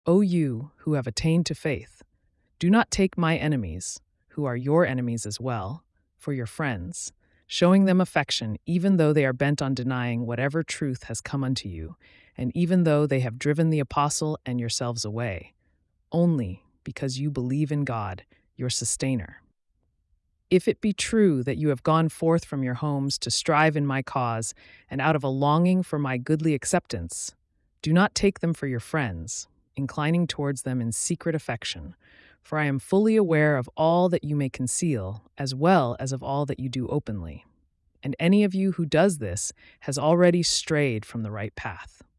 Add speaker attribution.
Speaker 1: O you who have attained to faith, do not take my enemies, who are your enemies as well, for your friends, showing them affection even though they are bent on denying whatever truth has come unto you, and even though they have driven the apostle and yourselves away, only because you believe in God, your sustainer. If it be true that you have gone forth from your homes to strive in my cause, and out of a longing for my goodly acceptance, do not take them for your friends, inclining towards them in secret affection, for I am fully aware of all that you may conceal, as well as of all that you do openly. And any of you who does this has already strayed from the right path.